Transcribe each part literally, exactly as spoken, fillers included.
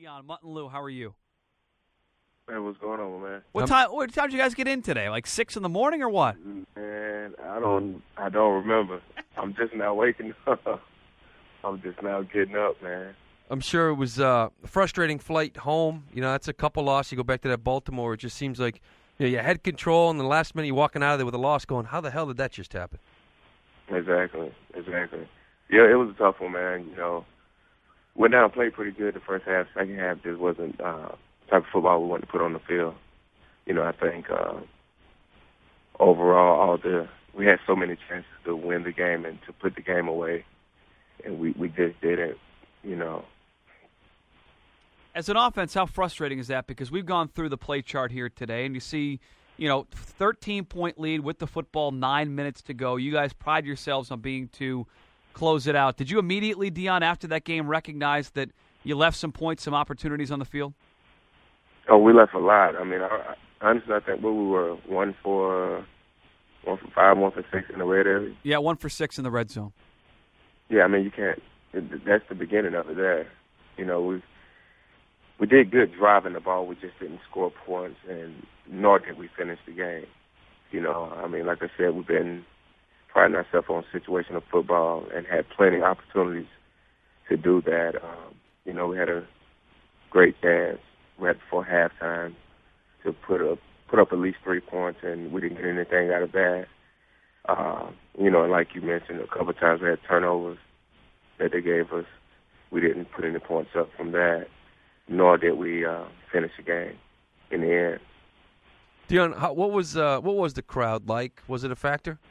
Dion, Mutt and Lou, how are you? Hey, what's going on, man? What Um, time? What time did you guys get in today? Like six in the morning or what? Man, I don't, I don't remember. I'm just now waking up. I'm just now getting up, man. I'm sure it was uh, a frustrating flight home. You know, that's a couple losses. You go back to that Baltimore. It just seems like you know, you had control, and the last minute you're walking out of there with a loss going, how the hell did that just happen? Exactly, exactly. Yeah, it was a tough one, man. You know, went down and played pretty good the first half. Second half just wasn't uh, the type of football we wanted to put on the field. You know, I think uh, overall, all the we had so many chances to win the game and to put the game away, and we, we just didn't, you know. As an offense, how frustrating is that? Because we've gone through the play chart here today, and you see, you know, thirteen-point lead with the football, nine minutes to go. You guys pride yourselves on being to close it out. Did you immediately, Dion, after that game, recognize that you left some points, some opportunities on the field? Oh, we left a lot. I mean, I, I, honestly, I think we were one for one for five, one for six in the red area. Yeah, one for six in the red zone. Yeah, I mean, you can't. That's the beginning of it there. You know, we we did good driving the ball. We just didn't score points, and nor did we finish the game. You know, I mean, like I said, we've been priding ourselves on situational football and had plenty of opportunities to do that. Um, you know, we had a great chance right before halftime to put up put up at least three points, and we didn't get anything out of that. Uh, you know, and like you mentioned, a couple of times we had turnovers that they gave us. We didn't put any points up from that, nor did we uh, finish the game in the end. Dion, how, what was uh, what was the crowd like? Was it a factor?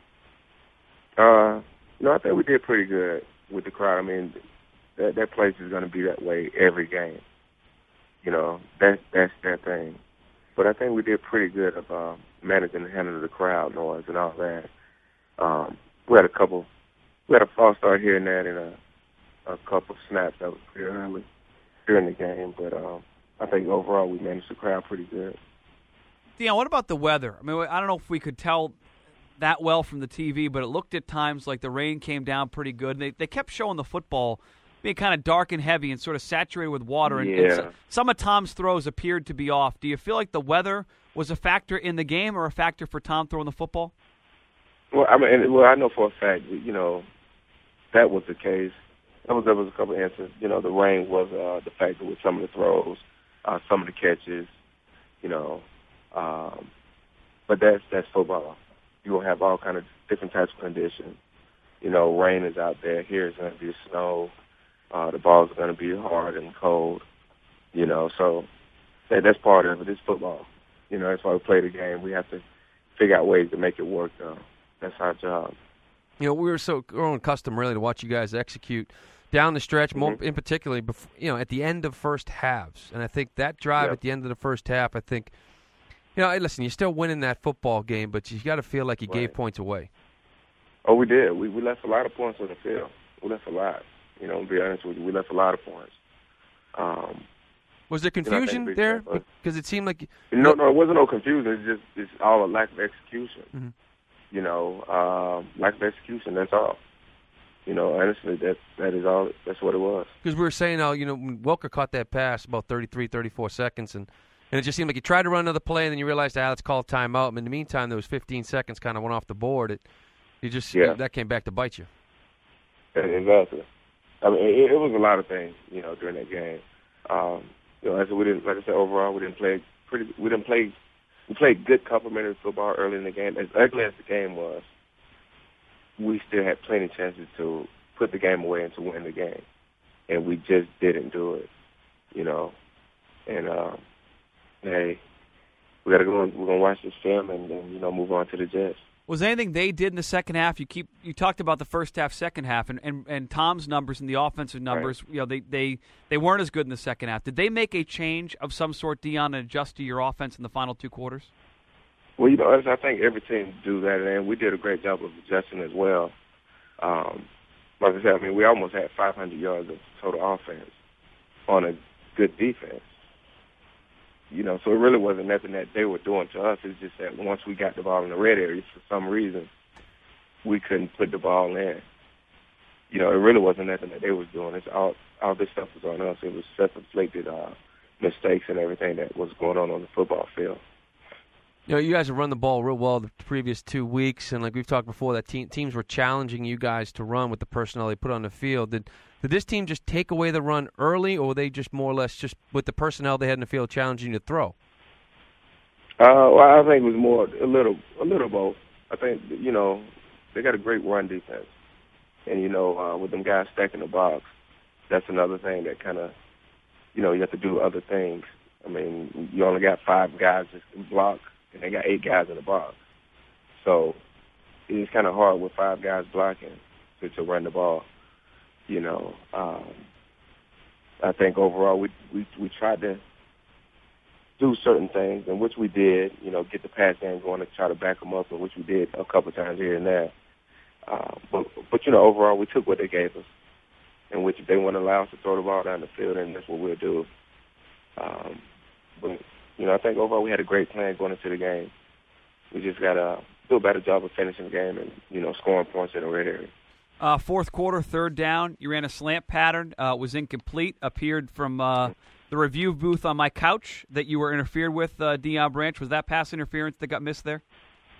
Uh, no, I think we did pretty good with the crowd. I mean, that that place is going to be that way every game. You know, that's that's their thing. But I think we did pretty good of uh, managing and handling the crowd noise and all that. Um, we had a couple, we had a false start here and there, and a, a couple snaps that was pretty early during the game. But um, I think overall we managed the crowd pretty good. Dion, what about the weather? I mean, I don't know if we could tell that well from the T V, but it looked at times like the rain came down pretty good. They they kept showing the football being kind of dark and heavy and sort of saturated with water. And, yeah. and so, some of Tom's throws appeared to be off. Do you feel like the weather was a factor in the game or a factor for Tom throwing the football? Well, I mean, and, well, I know for a fact, you know, that was the case. There was, there was a couple of instances. You know, the rain was uh, the factor with some of the throws, uh, some of the catches, you know. Um, but that's that's football. You will have all kind of different types of conditions. You know, rain is out there. Here it's going to be snow. Uh, the balls are going to be hard and cold. You know, so that, that's part of it. It's football. You know, that's why we play the game. We have to figure out ways to make it work, though. That's our job. You know, we were so grown accustomed really to watch you guys execute down the stretch, mm-hmm. more in particularly, before, you know, at the end of first halves. And I think that drive yep. at the end of the first half, I think, you know, hey, listen, you're still winning that football game, but you got to feel like you right. gave points away. Oh, we did. We we left a lot of points on the field. We left a lot. You know, to be honest with you, we left a lot of points. Um, Was there confusion you know, there? Because it seemed like no, no, it wasn't no confusion. It's just it's all a lack of execution. Mm-hmm. You know, um, lack of execution. That's all. You know, honestly, that that is all. That's what it was. Because we were saying how you know when Welker caught that pass about thirty-three, thirty-four seconds, and and it just seemed like you tried to run another play, and then you realized, ah, let's call a timeout. And in the meantime, those fifteen seconds kind of went off the board. It you just yeah. that came back to bite you. Exactly. I mean, it, it was a lot of things, you know, during that game. Um, you know, as we didn't, like I said, overall, we didn't play pretty. We didn't play. We played good complementary football early in the game. As ugly as the game was, we still had plenty of chances to put the game away and to win the game, and we just didn't do it. You know, and um, hey, we got to go. We're gonna watch this film and, and you know move on to the Jets. Was anything they did in the second half? You keep you talked about the first half, second half, and, and, and Tom's numbers and the offensive numbers. Right. You know, they, they they weren't as good in the second half. Did they make a change of some sort, Dion, and adjust to your offense in the final two quarters? Well, you know, I think every team do that, and we did a great job of adjusting as well. Um, like I said, I mean, we almost had five hundred yards of total offense on a good defense. You know, so it really wasn't nothing that they were doing to us. It's just that once we got the ball in the red area, for some reason, we couldn't put the ball in. You know, it really wasn't nothing that they was doing. It's all all this stuff was on us. It was self-inflicted uh, fixing everything that was going on on the football field. You know, you guys have run the ball real well the previous two weeks, and like we've talked before, that te- teams were challenging you guys to run with the personnel they put on the field. Did did this team just take away the run early, or were they just more or less just with the personnel they had in the field challenging you to throw? Uh, well, I think it was more a little, a little both. I think you know they got a great run defense, and you know uh, with them guys stacking the box, that's another thing that kind of, you know, you have to do other things. I mean, you only got five guys just in block, and they got eight guys in the box. So it's kind of hard with five guys blocking to, to run the ball. You know, um, I think overall we, we we tried to do certain things, and which we did. You know, get the pass game going and try to back them up, and which we did a couple times here and there. Uh, but but you know, overall we took what they gave us, in which they want to allow us to throw the ball down the field, and that's what we'll do. Um, but you know, I think overall we had a great plan going into the game. We just got to do a better job of finishing the game and, you know, scoring points in the red area. Uh, fourth quarter, third down, you ran a slant pattern, uh, was incomplete, appeared from uh, the review booth on my couch that you were interfered with, uh, Deion Branch. Was that pass interference that got missed there?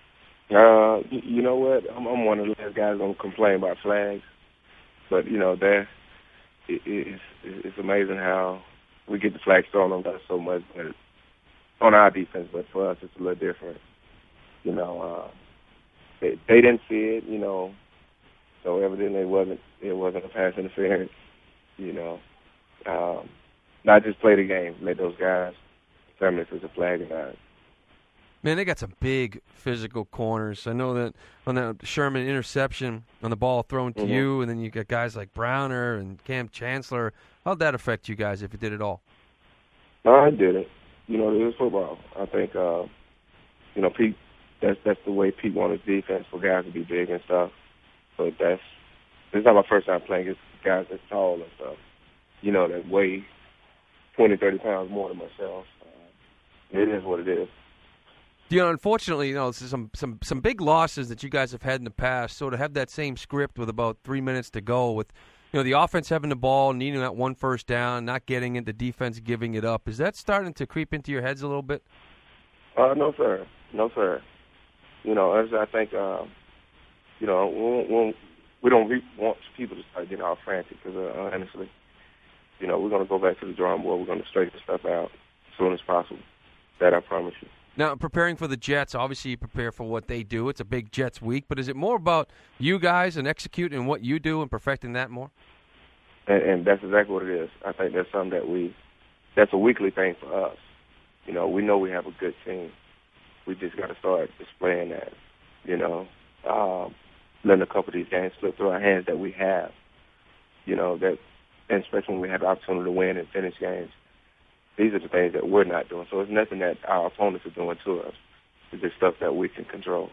Uh, you, you know what? I'm, I'm one of those guys going to complain about flags. But, you know, there, it, it's, it's amazing how we get the flags thrown on us so much but on our defense, but for us it's a little different. You know, uh, they, they didn't see it, you know, so evidently it wasn't it wasn't a pass interference. You know, um, not just play the game, let those guys determine if it's a flag or not. Man, they got some big physical corners. I know that on that Sherman interception on the ball thrown to mm-hmm. you, and then you got guys like Browner and Cam Chancellor. How'd that affect you guys if it did at all? No, I did it. You know, it was football. I think, uh, you know, Pete, that's that's the way Pete wanted his defense, for guys to be big and stuff. But that's, this is not my first time playing against guys that's tall and stuff, you know, that weigh twenty, thirty pounds more than myself. Uh, it is what it is. You know, unfortunately, you know, some some some big losses that you guys have had in the past. So to have that same script with about three minutes to go, with you know the offense having the ball, needing that one first down, not getting it, the defense giving it up, is that starting to creep into your heads a little bit? Uh, no, sir. No, sir. You know, as I think, uh, you know, we, we, we don't re- want people to start getting all frantic because, uh, honestly, you know, we're going to go back to the drawing board. We're going to straighten stuff out as soon as possible. That I promise you. Now, preparing for the Jets, obviously you prepare for what they do. It's a big Jets week, but is it more about you guys and executing what you do and perfecting that more? And, and that's exactly what it is. I think that's something that we, that's a weekly thing for us. You know, we know we have a good team. We just got to start displaying that, you know, um, letting a couple of these games slip through our hands that we have, you know, that, and especially when we have the opportunity to win and finish games. These are the things that we're not doing. So it's nothing that our opponents are doing to us. It's just stuff that we can control.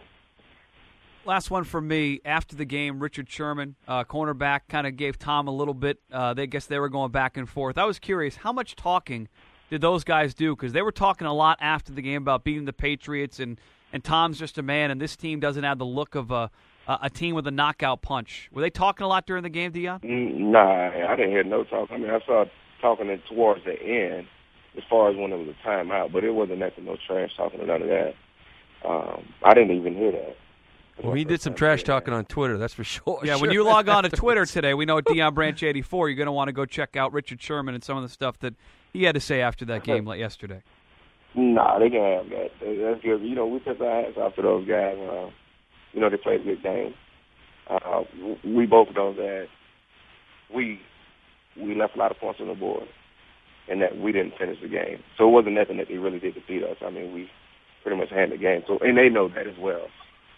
Last one from me. After the game, Richard Sherman, uh, cornerback, kind of gave Tom a little bit. Uh, they guess they were going back and forth. I was curious, how much talking did those guys do? Because they were talking a lot after the game about beating the Patriots, and, and Tom's just a man, and this team doesn't have the look of a, a team with a knockout punch. Were they talking a lot during the game, Deion? Mm, nah, I didn't hear no talk. I mean, I saw talking towards the end, as far as when it was a timeout, but it wasn't nothing, no trash talking or none of that. Um, I didn't even hear that. Well, he did some trash talking on Twitter, that's for sure. Yeah, sure. when you log on to Twitter today, we know at Deion Branch eighty-four, you're going to want to go check out Richard Sherman and some of the stuff that he had to say after that game like yesterday. Nah, they can have that. That's good. You know, we took our hats off to those guys. Uh, you know, they played a good game. Uh, we both know that we we left a lot of points on the board, and that we didn't finish the game. So it wasn't nothing that they really did to beat us. I mean, we pretty much had the game. So, and they know that as well.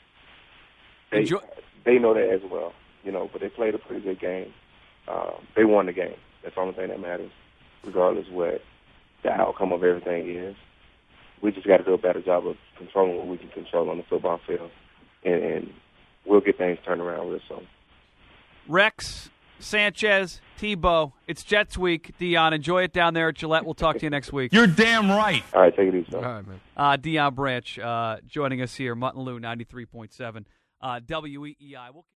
They, Enjoy- they know that as well, you know, but they played a pretty good game. Um, they won the game. That's the only thing that matters, regardless of what the outcome of everything is. We just got to do a better job of controlling what we can control on the football field, and, and we'll get things turned around real soon. Rex, Sanchez, Tebow, it's Jets week. Deion, enjoy it down there at Gillette. We'll talk to you next week. You're damn right. All right, take it easy. All right, man. Uh, Deion Branch uh, joining us here, Mutton Lou ninety-three point seven, uh, W E E I. We'll